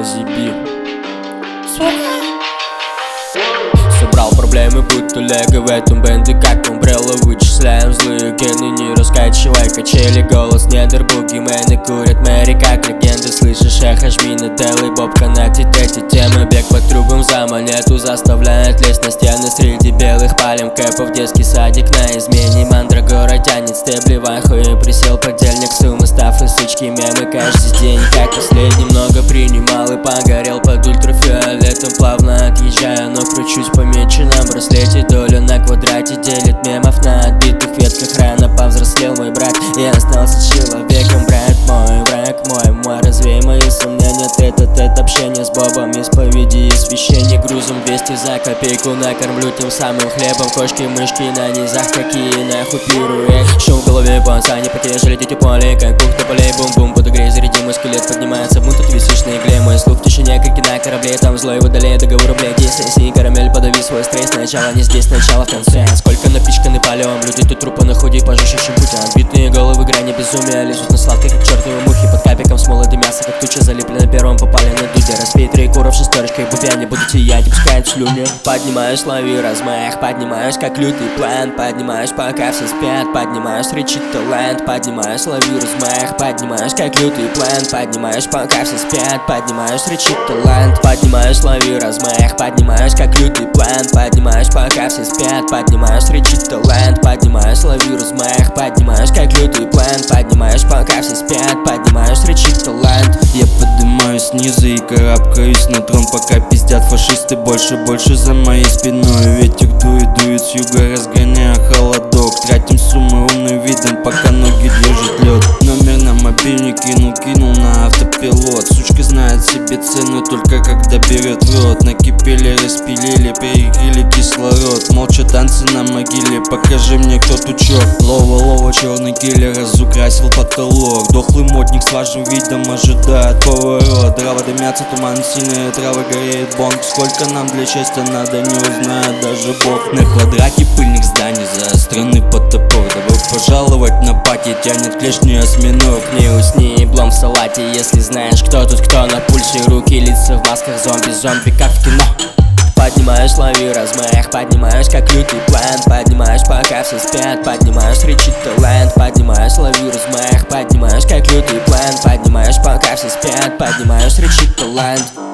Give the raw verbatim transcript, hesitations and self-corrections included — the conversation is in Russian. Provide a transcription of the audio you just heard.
разъеби. Собрал проблемы, будто лего, в этом бенды как умбрелла. Вычисляем злые гены, не раскачивай качели. Голос недр, бугимены курят мэри как легенды. Слышишь эхо, жми на телы, боб коннектит эти темы. Бег по трубам за монету заставляет лезть на стены. Среди белых палим кэпов, детский садик на измене. Мандрагора тянет стебли, ваху и присел подельник. Суммы, стафы, сучки, мемы каждый день как последний. Много принимал и погорел под ультрафиолетом. Плавно отъезжая, но кручусь помечу на браслете. Доля на квадрате делит мемов на отбитых ветках. Рано повзрослел мой брат, я остался человеком. Брат мой, враг мой, мой, развей мои сомнения. Тет-а-тет общение с Бобом, исповеди и священник. Грузом двести за копейку накормлю тем самым хлебом. Кошки, мышки на низах, какие нахуй пируют. Шум в голове, бонса, не потешь, летите поле, как бухта полей. Бум-бум, подогрей, заряди мой скелет, поднимается бунт, ты висишь на игле. Мой слух в тишине, крики на корабле, там злой водолей, договор бледи. Сессии, карамель, подави свой стресс. Сначала не здесь, сначала в конце. Сколько напичканы полем, люди тут трупы на худе по жестче пути. Отбитые головы, грани безумия, лезут на сладкой, как чертовы мухи. Под капиком смолы до мяса, как туча, залипли на первом, попали на дуде. Разбей три куров шестерочкой, бубя, не буду сиять, пускают слюни. Поднимаюсь, лови размах, поднимаюсь, как лютый план. Поднимаюсь, пока все спят, поднимаюсь, речит талант. Поднимаюсь, лови размах, поднимаюсь, как лютый план. Поднимаюсь, пока все спят, поднимаюсь, речит талант. Поднимаюсь, лови размах, поднимаюсь, как лютый план. Поднимаюсь, пока все спят, поднимаюсь, речит талант. Поднимаюсь, лови размах, поднимаюсь, как лютый план. Поднимаюсь, пока все спят, поднимаюсь, речит талант. Я поднимаюсь снизу и карабкаюсь на трон, пока пиздят фашисты больше, больше за моей спиной. Ветер дует, дует с юга, разгоняя холодок. Тратим суммы умным видом, пока ноги держат лед. Номер на мобильник кинул, кинул на автопилот. Сучка знает себе цену только когда берет в рот. Накипели, распилили, перекрыли кислород. Молча танцы на могиле, покажи мне, кто тут черт. Лова-лова, черный киллер разукрасил потолок. Дохлый модник с важным видом ожидает поворот. Трава дымятся, туман синий, трава гореет бонг. Сколько нам для счастья надо, не узнает даже Бог. На квадрате пыльных зданий заостренный под топор. Добро пожаловать на пати, тянет клешни осьминог. Не усни, блом в салате, если знаешь, кто тут кто. На пульсе руки, лица в масках, зомби, зомби, как в кино. Поднимаюсь, лови размах, поднимаюсь, как лютый план. Поднимаюсь, пока все спят, поднимаюсь, речит талант. Поднимаюсь, лови размах, поднимаюсь, как лютый план. Поднимаюсь, пока все спят, поднимаюсь, речит талант.